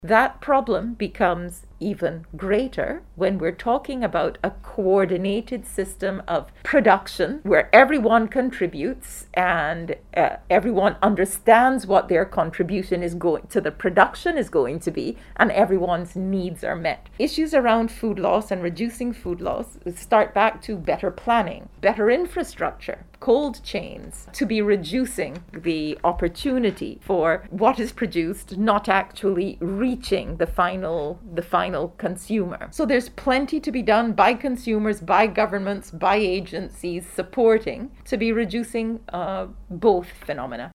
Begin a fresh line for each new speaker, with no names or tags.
That problem becomes even greater when we're talking about a coordinated system of production where everyone contributes and everyone understands what their contribution is going to the production is going to be, and everyone's needs are met. Issues around food loss and reducing food loss start back to better planning, better infrastructure, cold chains, to be reducing the opportunity for what is produced not actually reaching the final consumer. So there's plenty to be done by consumers, by governments, by agencies supporting to be reducing both phenomena.